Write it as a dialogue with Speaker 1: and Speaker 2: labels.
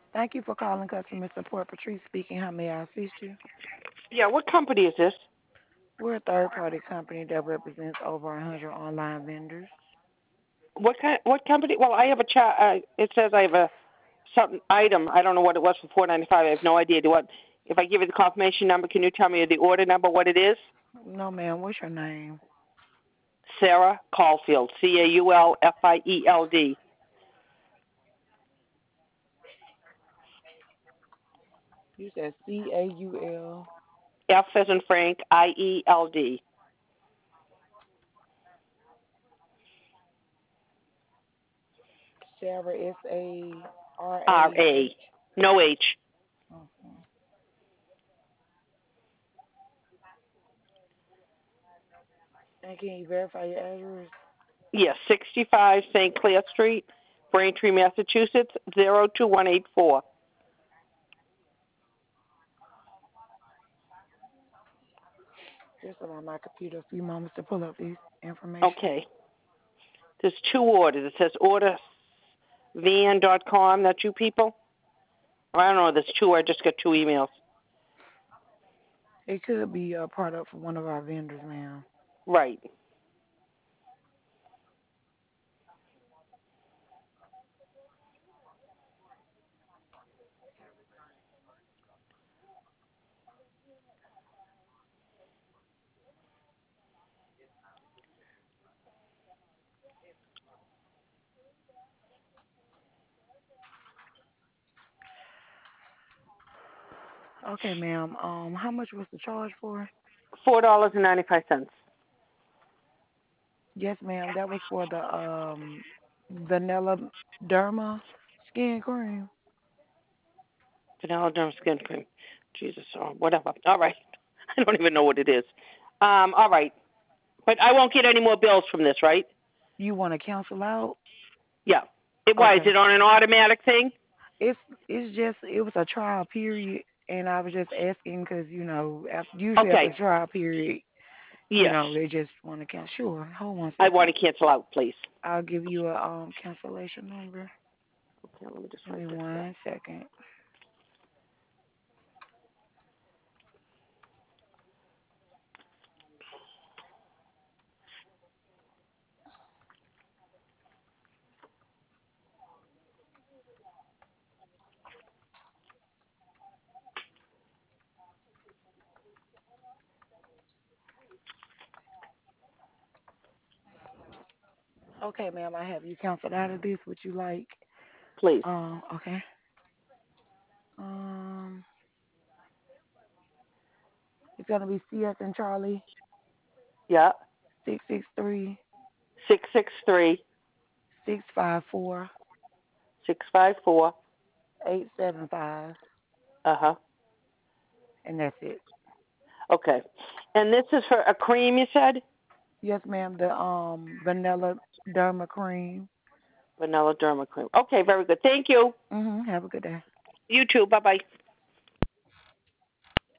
Speaker 1: Thank you for calling customer support. Patrice speaking. How may I assist you?
Speaker 2: Yeah, what company is this?
Speaker 1: We're a third-party company that represents over 100 online vendors.
Speaker 2: What company? Well, I have a chat. It says I have a something item. I don't know what it was for 495. I have no idea. Do what? If I give you the confirmation number, can you tell me the order number? What it is?
Speaker 1: No, ma'am. What's your name?
Speaker 2: Sarah Caulfield. Caulfield.
Speaker 1: You said Caul.
Speaker 2: F as in Frank. IELD.
Speaker 1: Sarah
Speaker 2: RA.
Speaker 1: Sarah.
Speaker 2: No H.
Speaker 1: Okay. And can you verify your address?
Speaker 2: Yes, 65 St. Clair Street, Braintree, Massachusetts, 02184.
Speaker 1: Just allow my computer a few moments to pull up this information.
Speaker 2: Okay. There's two orders. It says ordervan.com. That's you people? I don't know. There's two. I just got two emails.
Speaker 1: It could be a product from one of our vendors, ma'am.
Speaker 2: Right.
Speaker 1: Okay, ma'am. How much was the charge for?
Speaker 2: $4.95.
Speaker 1: Yes, ma'am. That was for the vanilla derma skin cream.
Speaker 2: Vanilla derm skin cream. Jesus, whatever. All right. I don't even know what it is. All right. But I won't get any more bills from this, right?
Speaker 1: You want to cancel out?
Speaker 2: Yeah. Why is
Speaker 1: Okay.
Speaker 2: it on an automatic thing?
Speaker 1: It's just it was a trial period, and I was just asking because usually after
Speaker 2: Okay.
Speaker 1: trial period,
Speaker 2: Yes.
Speaker 1: they just want to cancel. Sure. Hold one
Speaker 2: I
Speaker 1: second.
Speaker 2: want to cancel out, please.
Speaker 1: I'll give you a cancellation number.
Speaker 2: Okay, let me just
Speaker 1: Give
Speaker 2: write
Speaker 1: me
Speaker 2: this down.
Speaker 1: 1 second. Okay, ma'am. I have you canceled out of this. Would you like?
Speaker 2: Please.
Speaker 1: Okay. Um, it's gonna be CS and Charlie
Speaker 2: Yeah.
Speaker 1: 663
Speaker 2: 663
Speaker 1: 654
Speaker 2: 654.
Speaker 1: 875,
Speaker 2: Uh huh.
Speaker 1: and that's it.
Speaker 2: Okay. And this is for a cream, you said?
Speaker 1: Yes, ma'am. The vanilla derma cream.
Speaker 2: Vanilla derma cream. Okay, very good. Thank you.
Speaker 1: Have a good day.
Speaker 2: You too. Bye bye.